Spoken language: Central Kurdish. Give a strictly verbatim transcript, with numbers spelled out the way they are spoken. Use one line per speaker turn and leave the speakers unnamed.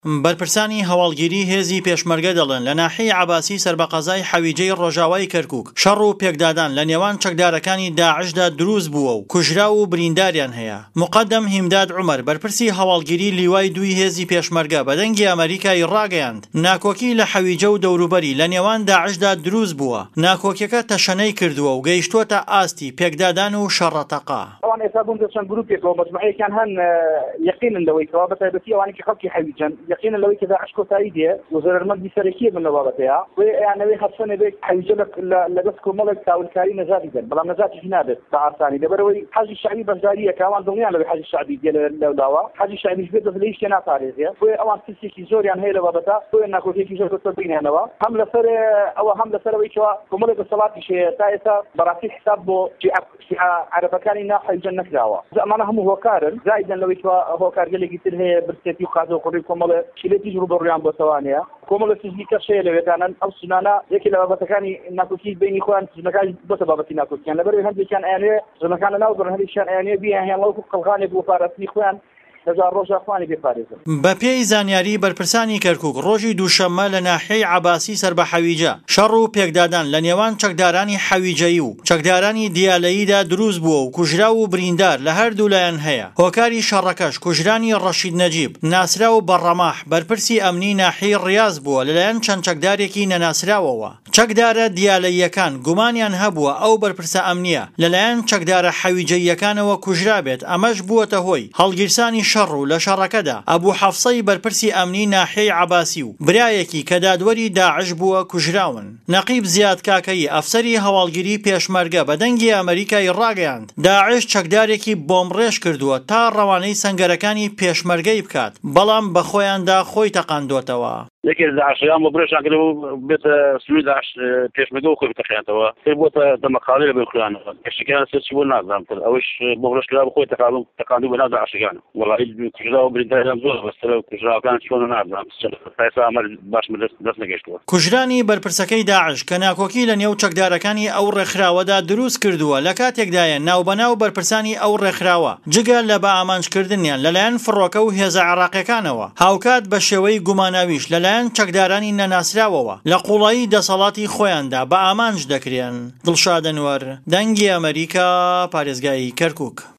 بەرپرسانی هەواڵگیری هێزی پێشمەرگە دەڵێن لە ناحیەی عەباسی سەربەقەزای حەویجەی ڕۆژاوای کەرکووک شەڕ و پێکدادان لە نێوان چەکدارەکانی داعشدا دروست بووە و کوژرا و برینداریان هەیە. مقەدەم هیمداد عومەر بەرپرسی هەواڵگیری لیوای دووی هێزی پێشمەرگە بە دەنگی ئەمریکای ڕاگەیاند ناکۆکی لە حەویجە و دەوروبەری لە نێوان داعشدا دروست بووە. ناکۆکیەکە تەشەنەی کردووە و گەیشتووەتە ئاستی پێکدادان و شەڕەتەقا.
ئەوان ئێستا بوون دەچەند گروپێکەوە مەجموعەیەکیان هەن یەقینن لەوەی کەوا بەتایبەتی ئەوانی کە خەڵکی حەویجەن یەقینن لەوەی کە داعش کۆتایی دێ وەزارەتمەندی سەرەکیە بن لە بابەتەیە و ئەیانەوەی هەفتانە بێت حەویجە لە دەست کۆمەڵێک تاولکاری نەجاتی دەن بەڵام نەجاتیش نابێت بە ئاسانی لەبەرەوەی حەجی شەعبی بەشداریە کە ئەوان دڵنیان لەوەی حەجی شەعبی دێ لەولاوە حەجی شەعبیش بێت دەست لە هیچ شتێ ناپارێزێ و ئەوان ترسێکی زۆریان هەیە لە بابەتە و ناکۆکیێکی زۆر کۆتە بینێنەوە هەم لەسەر ئەوە هەم لەسەرەوەی کەوا کۆمەڵێک دەسەڵاتیش هەیە تا ئێستا بەڕاستی حساب بۆ عەرەبەکانی ناحەویجە نەکراوە ئەمانە هەموو هۆکارن زائیدەن لەوەی کەوا هۆکارگەلێکی تر هەیە برسێتی و قازە و قڕی کۆمەڵە شیلەتیش ڕوبەڕوویان بۆتەوانەیە کۆمەڵە سزنی کەس هەیە لەوێدانن ئەو سنانە یەکی لە بابەتەکانی ناکۆکی بینی خۆیان سزنەکانی بۆتە بابەتی ناکۆکیان لەبەرەوەی هەندێکیان ئەیانوێ سزنەکانە ناوبڕن هەندێکیان ئەیانوێ بیان هێڵە و قەڵغانێک بۆ پاراستنی خۆیان
بە پێی زانیاری بەرپرسانی کەرکووک ڕۆژی دووشەممە لە ناحیەی عەباسی سەر بە حەویجە شەڕ و پێکدادان لە نێوان چەکدارانی حەویجەیی و چەکدارانی دیالەییدا دروست بووە و کوژرا و بریندار لە هەردوو لایەن هەیە. هۆکاری شەڕەکەش کوژرانی ڕەشید نەجیب ناسرا و بەڕەماح بەرپرسی ئەمنی ناحیەی ڕیاز بووە لەلایەن چەند چەکدارێکی نەناسراوەوە. چەکدارە دیالەییەکان گومانیان هەبووە ئەو بەرپرسە ئەمنیە لەلایەن چەکدارە حەویجەییەکانەوە کوژرا بێت ئەمەش بووەتە هۆی هەڵگیرسانی شەڕ و لە شەڕەکەدا ئەبوو حەفسەی بەرپرسی ئەمنی ناحیەی عەباسی و برایەکی کە دادوەری داعش بووە کوژراون. نەقیب زیاد کاکەی ئەفسەری هەواڵگیری پێشمەرگە بە دەنگی ئەمریکای ڕاگەیاند داعش چەکدارێکی بۆمڕێژ کردووە تا ڕەوانەی سەنگەرەکانی پێشمەرگەی بکات بەڵام بە خۆیاندا خۆی تەقاندوتەوە.
یەکێ لە داعشیان بۆ برێژیان کردەوە بێتە سنووری داعش پێشمەرگە و خۆی بتەقێنێتەوە پێی بۆتە دەمەقاڵی لەبێ خوێنەوە کەشتەکان سێرچی بۆ نازانم کرد ئەوەش بۆ برێژکرا بە خۆی تەقاندوو بە ناو داعشیان وەڵی کوژرا و برینداریان زۆر بەسترە و کوژراوەکان چۆن نازانم تا ئێستا ئەمە باش دەست نەگەیشتووە.
کوژرانی بەرپرسەکەی داعش کە ناکۆکی لە نێو چەکدارەکانی ئەو ڕێکخراوەدا دروست کردووە لە کاتێکدایە ناوبەناو بەرپرسانی ئەو ڕێکخراوە جگە لە بە ئامانجکردنیان لەلایەن فڕۆکە و هێزە عێراقیەکانەوە هاوکات بە شێوەی گوماناویش لەلایەن چەکدارانی نەناسراوەوە لە قوڵایی دەسەڵاتی خۆیاندا بە ئامانج دەکرێن. دڵشاد ئەنوەر دەنگی ئەمریکا پارێزگای کەرکووک.